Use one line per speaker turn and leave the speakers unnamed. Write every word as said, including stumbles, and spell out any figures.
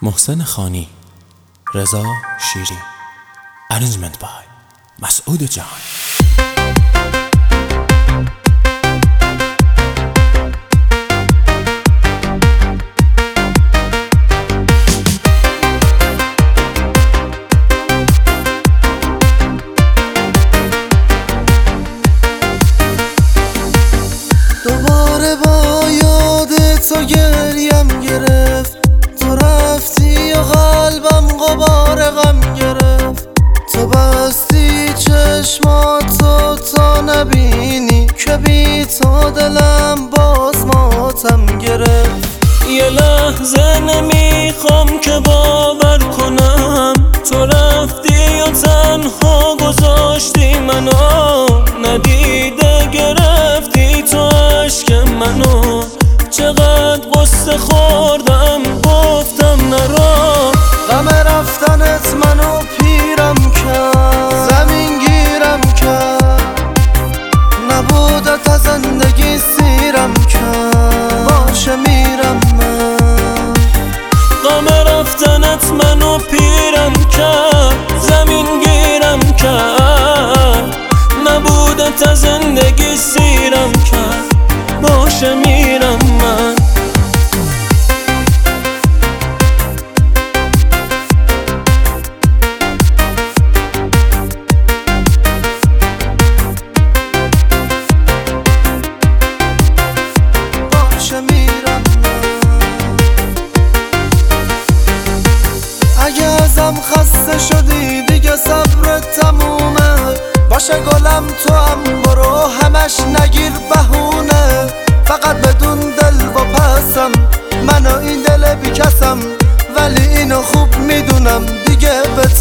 محسن خانی، رضا شیری. Arrangement by مسعود جهانی.
دوباره با یاد تو گریم گرفت، تو رفتی و قلبم غبار غم گرفت. تو بستی چشماتو تا نبینی که بی تو دلم باز ماتم گرفت.
یه لحظه نمیخوام که باور کنم تو رفتی و تنها گذاشتی منو، ندیده گرفتی تو عشق منو. چقدر قصه خوردم گفتم نرو،
غم رفتنت منو پیرم کرد، زمین گیرم کرد، نبودت از زندگی سیرم کرد، باشه میرم من.
غم رفتنت منو پیرم کرد، زمین گیرم کرد، نبودت از زندگی سیرم کرد، باشه میرم من.
باشه میرم من. اگه ازم خسته شدی دیگه صبرت تمومه، باشه گلم تو هم برو همش نگیر بهونه. فقط بدون دل و پسم، من و این دل بیکسم، ولی اینو خوب میدونم دیگه به